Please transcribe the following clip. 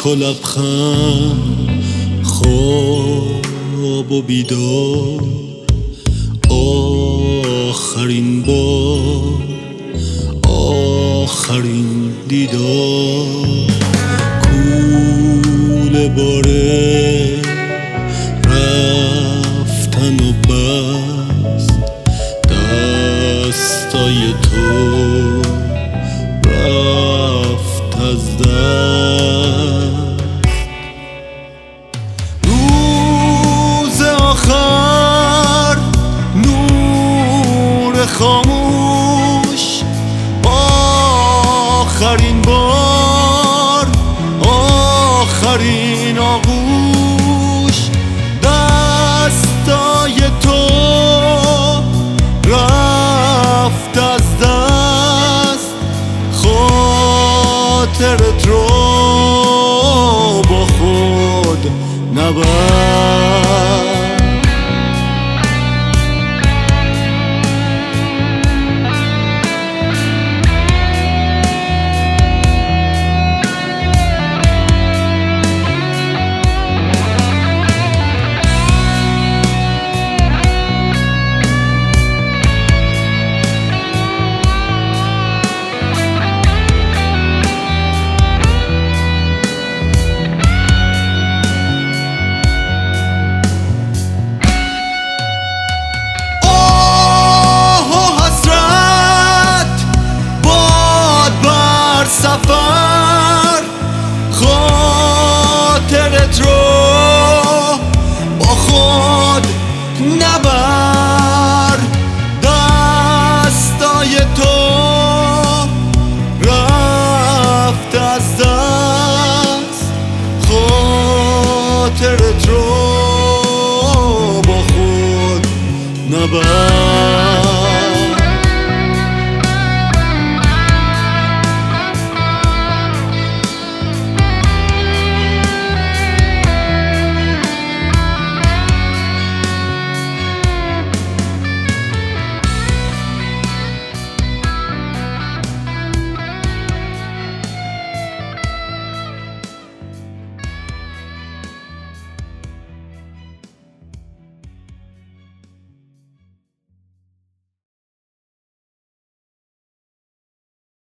اشک و لبخند، خواب و بیدار، آخرین بار، آخرین دیدار. کوله باره رفتن و بس، دستای تو رفت از دست. روز آخر نور خاموش، آخرین بار، آخرین آغوش. دستای تو رفت از دست، خاطرت رو با خود نبر.